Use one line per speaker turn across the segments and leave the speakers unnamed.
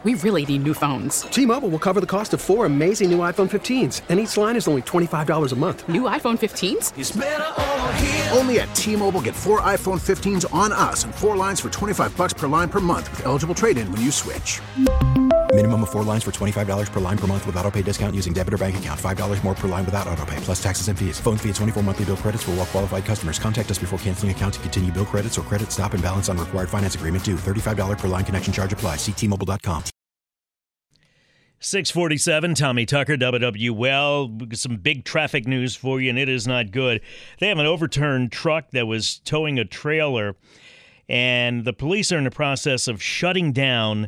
We really need new phones.
T-Mobile will cover the cost of 4 amazing new iPhone 15s, and each line is only $25 a month.
New iPhone 15s?
It's better over here.
Only at T-Mobile, get 4 iPhone 15s on us and 4 lines for $25 per line per month with eligible trade-in when you switch.
Minimum of 4 lines for $25 per line per month with autopay discount using debit or bank account. $5 more per line without autopay, plus taxes and fees. Phone fee at 24 monthly bill credits for well-qualified customers. Contact us before canceling account to continue bill credits or credit stop and balance on required finance agreement due. $35 per line connection charge applies. See T-Mobile.com.
647, Tommy Tucker, WWL. Some big traffic news for you, and it is not good. They have an overturned truck that was towing a trailer, and the police are in the process of shutting down.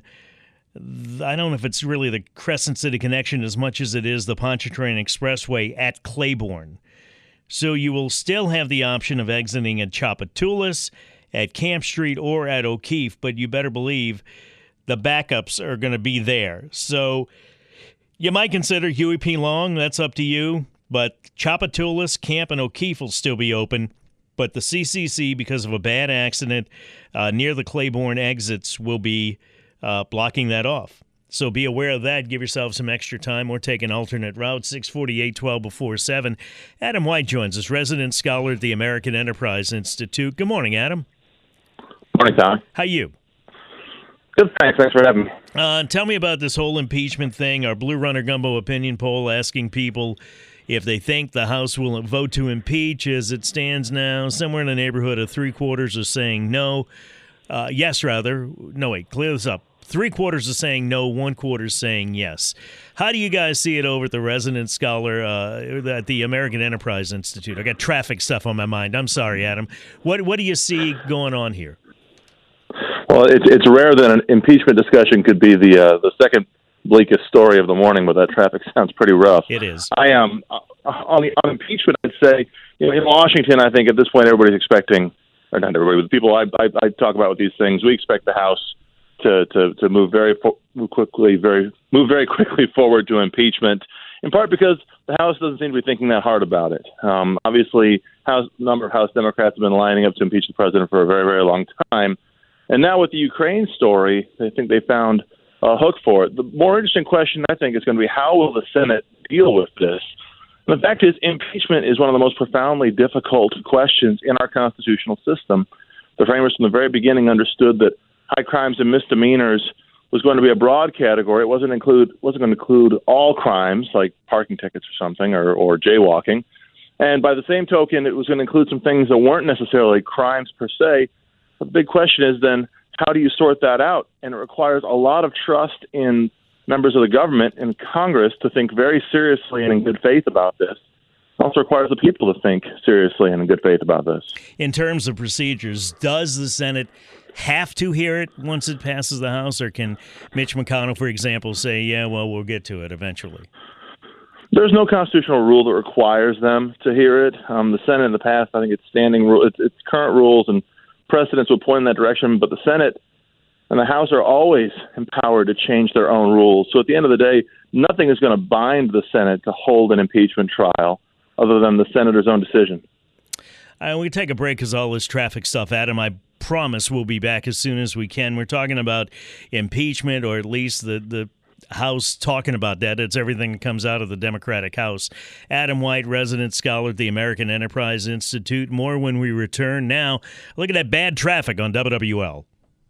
I don't know if it's really the Crescent City connection as much as it is the Pontchartrain Expressway at Claiborne. So you will still have the option of exiting at Tchoupitoulas, at Camp Street, or at O'Keefe, but you better believe the backups are going to be there. So you might consider Huey P. Long. That's up to you. But Tchoupitoulas, Camp, and O'Keefe will still be open. But the CCC, because of a bad accident near the Claiborne exits, will be blocking that off. So be aware of that. Give yourself some extra time or take an alternate route. 648, 12 before 7. Adam White joins us, resident scholar at the American Enterprise Institute. Good morning, Adam.
Morning, Tom.
How you?
Good, thanks. Thanks for having me.
Tell me about this whole impeachment thing. Our Blue Runner Gumbo opinion poll asking people if they think the House will vote to impeach as it stands now. Somewhere in the neighborhood of 3/4 are saying no. Yes, rather. No, wait, clear this up. 3/4 are saying no, 1/4 is saying yes. How do you guys see it over at the resident scholar at the American Enterprise Institute? I got traffic stuff on my mind. I'm sorry, Adam. What do you see going on here?
Well, it's rare that an impeachment discussion could be the second bleakest story of the morning, but that traffic sounds pretty rough.
It is.
I am on impeachment. I'd say, in Washington, I think at this point everybody's expecting, or not everybody, but the people I talk about with these things, we expect the House to move very quickly forward to impeachment. In part because the House doesn't seem to be thinking that hard about it. Obviously, a number of House Democrats have been lining up to impeach the president for a very, very long time. And now with the Ukraine story, I think they found a hook for it. The more interesting question, I think, is going to be how will the Senate deal with this? And the fact is, impeachment is one of the most profoundly difficult questions in our constitutional system. The framers from the very beginning understood that high crimes and misdemeanors was going to be a broad category. It wasn't going to include all crimes like parking tickets or something or jaywalking. And by the same token, it was going to include some things that weren't necessarily crimes per se. The big question is then, how do you sort that out? And it requires a lot of trust in members of the government and Congress to think very seriously and in good faith about this. It also requires the people to think seriously and in good faith about this.
In terms of procedures, does the Senate have to hear it once it passes the House, or can Mitch McConnell, for example, say, yeah, well, we'll get to it eventually?
There's no constitutional rule that requires them to hear it. The Senate in the past, I think it's standing rule, it's current rules and precedents will point in that direction, but the Senate and the House are always empowered to change their own rules. So at the end of the day, nothing is going to bind the Senate to hold an impeachment trial other than the senator's own decision.
We take a break because all this traffic stuff, Adam. I promise we'll be back as soon as we can. We're talking about impeachment, or at least the House talking about that. It's everything that comes out of the Democratic House. Adam White, resident scholar at the American Enterprise Institute. More when we return. Now, look at that bad traffic on WWL.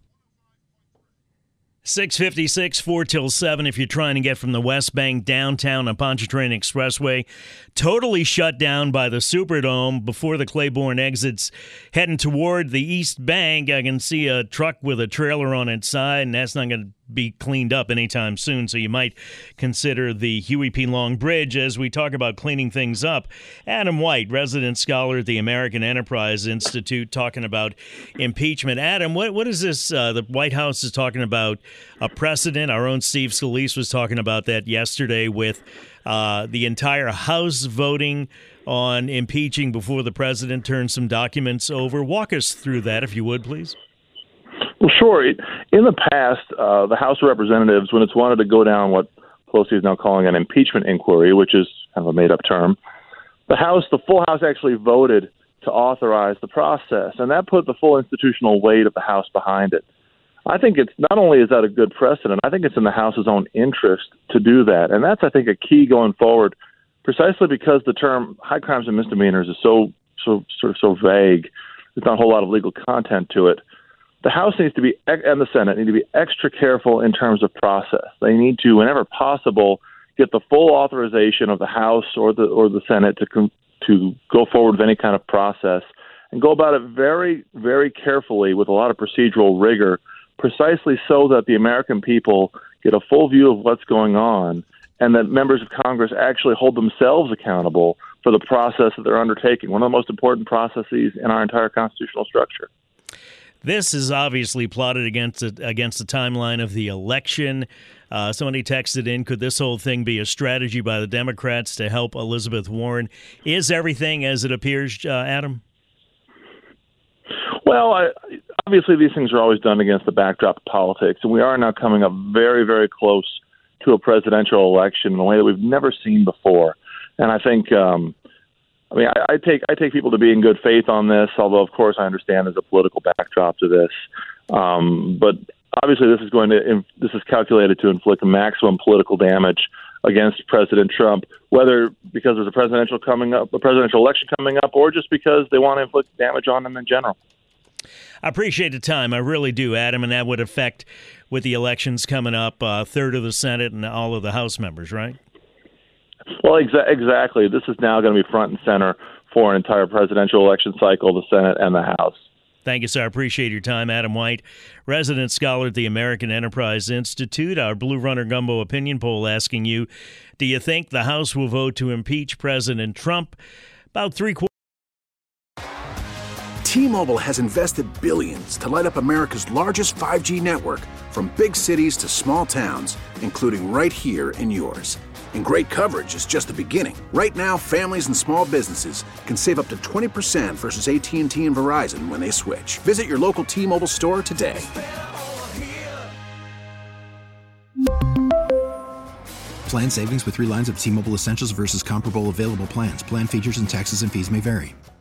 6:56, 4 till 7. If you're trying to get from the West Bank downtown on Pontchartrain Expressway, totally shut down by the Superdome before the Claiborne exits, heading toward the East Bank. I can see a truck with a trailer on its side, and that's not going to be cleaned up anytime soon, so you might consider the Huey P. Long Bridge as we talk about cleaning things up. Adam White, resident scholar at the American Enterprise Institute, talking about impeachment. Adam, what is this? The White House is talking about a precedent. Our own Steve Scalise was talking about that yesterday with the entire House voting on impeaching before the president turns some documents over. Walk us through that, if you would, please.
Well, sure. In the past, the House of Representatives, when it's wanted to go down what Pelosi is now calling an impeachment inquiry, which is kind of a made-up term, the full House actually voted to authorize the process, and that put the full institutional weight of the House behind it. I think it's not only is that a good precedent, I think it's in the House's own interest to do that. And that's, I think, a key going forward, precisely because the term high crimes and misdemeanors is so vague. There's not a whole lot of legal content to it. The House needs to be, and the Senate need to be extra careful in terms of process. They need to, whenever possible, get the full authorization of the House or the Senate to go forward with any kind of process, and go about it very, very carefully with a lot of procedural rigor, precisely so that the American people get a full view of what's going on, and that members of Congress actually hold themselves accountable for the process that they're undertaking, one of the most important processes in our entire constitutional structure.
This is obviously plotted against the timeline of the election. Somebody texted in, could this whole thing be a strategy by the Democrats to help Elizabeth Warren? Is everything as it appears, Adam?
Well, obviously these things are always done against the backdrop of politics, and we are now coming up very, very close to a presidential election in a way that we've never seen before. And I think, I take people to be in good faith on this, although, of course, I understand there's a political backdrop to this. But obviously this is calculated to inflict maximum political damage against President Trump, whether because there's a presidential election coming up, or just because they want to inflict damage on him in general.
I appreciate the time. I really do, Adam, and that would affect, with the elections coming up, a third of the Senate and all of the House members, right?
Well, exactly. This is now going to be front and center for an entire presidential election cycle, the Senate and the House.
Thank you, sir. I appreciate your time. Adam White, resident scholar at the American Enterprise Institute. Our Blue Runner Gumbo opinion poll asking you, do you think the House will vote to impeach President Trump? About three-quarters.
T-Mobile has invested billions to light up America's largest 5G network, from big cities to small towns, including right here in yours. And great coverage is just the beginning. Right now, families and small businesses can save up to 20% versus AT&T and Verizon when they switch. Visit your local T-Mobile store today.
Plan savings with 3 lines of T-Mobile Essentials versus comparable available plans. Plan features and taxes and fees may vary.